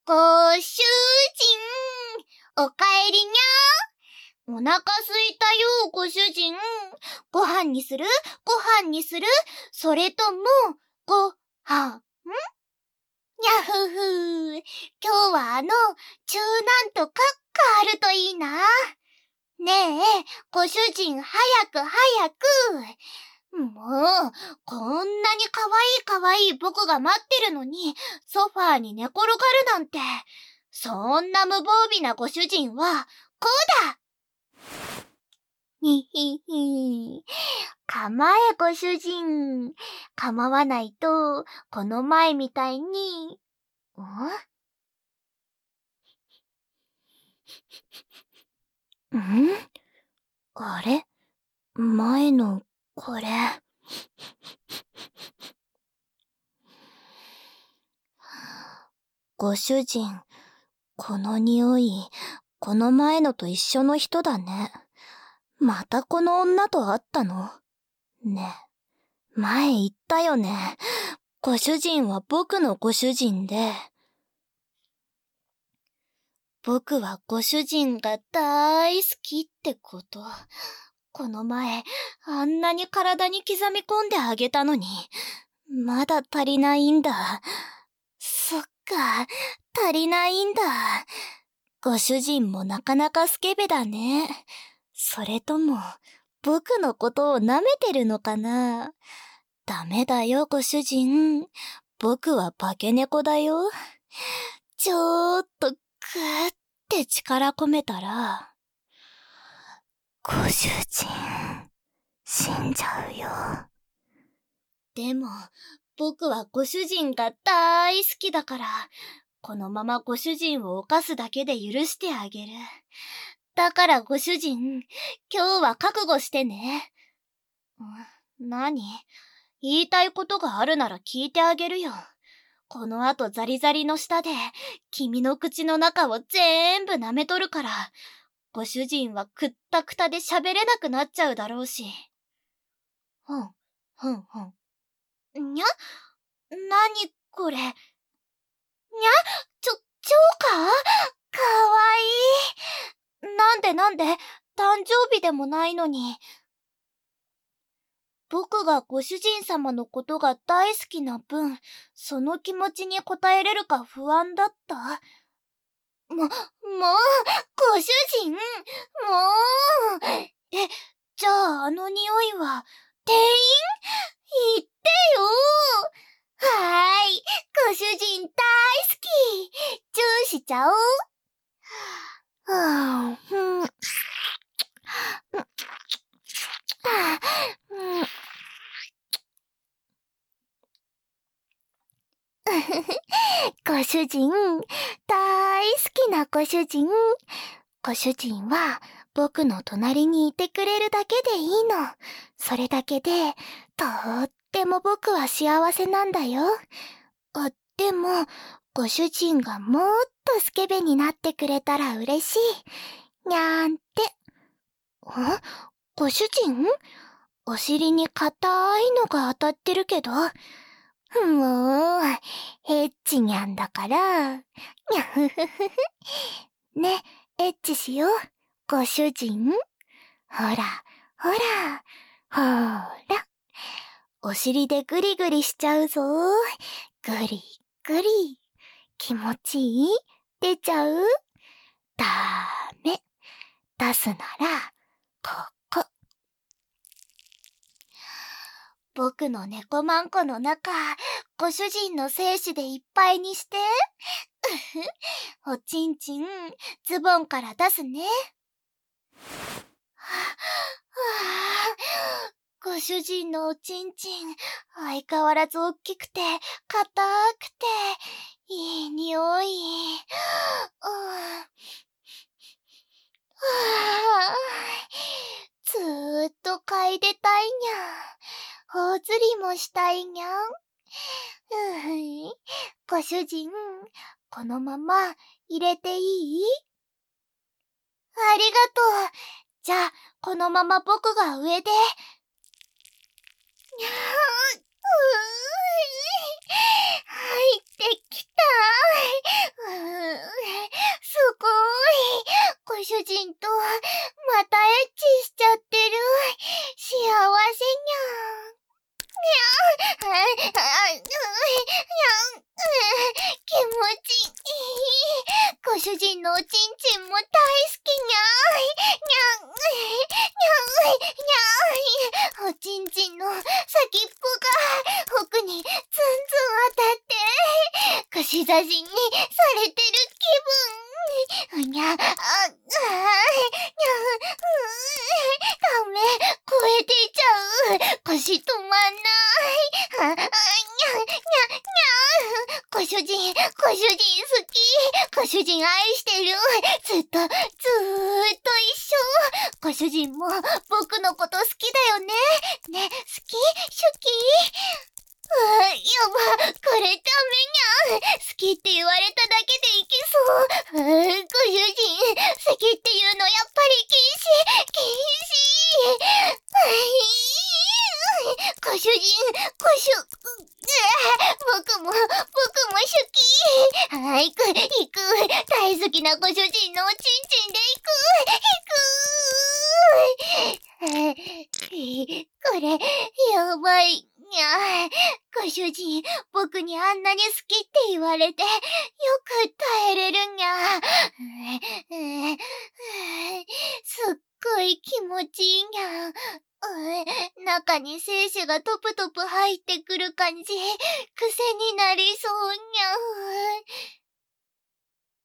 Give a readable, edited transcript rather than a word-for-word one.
ご主人、おかえりにゃ。お腹すいたよ、ご主人。ご飯にする？それとも、ご飯？にゃふふ。今日は中なんとかがあるといいな。ねえ、ご主人、早く。もう、こんなにかわいい僕が待ってるのに、ソファーに寝転がるなんて。そんな無防備なご主人は、こうだ！にひひ。構えご主人。構わないと、この前みたいに、あれ？前の、これ。ご主人、この匂い、この前のと一緒の人だね。またこの女と会ったの？ねえ、前言ったよね。ご主人は僕のご主人で。僕はご主人が大好きってこと。この前、あんなに体に刻み込んであげたのに、まだ足りないんだ。そっか、足りないんだ。ご主人もなかなかスケベだね。それとも、僕のことを舐めてるのかな？ダメだよ、ご主人。僕は化け猫だよ。ちょーっと、ぐーって力込めたら、ご主人、死んじゃうよ。でも、僕はご主人が大好きだから、このままご主人を犯すだけで許してあげる。だからご主人、今日は覚悟してね。何？言いたいことがあるなら聞いてあげるよ。この後ザリザリの下で、君の口の中を全部舐めとるから、ご主人はくったくたで喋れなくなっちゃうだろうし。にゃ？何これ？にゃ？超か？かわいい。なんで、誕生日でもないのに。僕がご主人様のことが大好きな分、その気持ちに応えれるか不安だった。もう、ご主人、もう。じゃああの匂いは、店員？言ってよ。はーい、ご主人大好き。チューしちゃおう。ご主人、大好きなご主人。ご主人は僕の隣にいてくれるだけでいいの。それだけで、とっても僕は幸せなんだよ。でも、ご主人がもっとスケベになってくれたら嬉しい。にゃーんって。ご主人？お尻に硬いのが当たってるけど。もう、エッチにゃんだから。にゃふふふふ。ね、エッチしよう。ご主人。ほら。お尻でグリグリしちゃうぞ。グリグリ。気持ちいい？出ちゃう？ダメ。出すなら、ここ。僕の猫まんこの中、ご主人の精子でいっぱいにして。おちんちん、ズボンから出すね。ご主人のおちんちん、相変わらず大きくて、硬くて、いい匂い。ずーっと嗅いでたいにゃ。頬ずりもしたいにゃん。ご主人、このまま入れていい？ありがとう。じゃあ、このまま僕が上で。にゃー。入ってきた。 ちん。ご主人のおちんちんも大好きにゃーい。にゃーい。にゃーい。おちんちんの先っぽが奥にツンツン当たって、串刺しにされてる気分。にゃ、にゃ、ダメ、超えていちゃう。腰止まんない。にゃ、にゃ、ご主人好き。ご主人愛してる。ずーっと一緒。ご主人も僕のこと好きだよね。ね、好き？シュキ？やば、これダメにゃん。好きって言われただけでいけそう。ご主人、好きって言うのやっぱり禁止。ご主人、僕も行く。大好きなご主人のおちんちんで行く。これ、やばい。にゃー。ご主人、僕にあんなに好きって言われて、よく耐えれるにゃ。すっごい気持ちいいにゃ。中に精子がトプトプ入ってくる感じ、癖になりそうにゃ。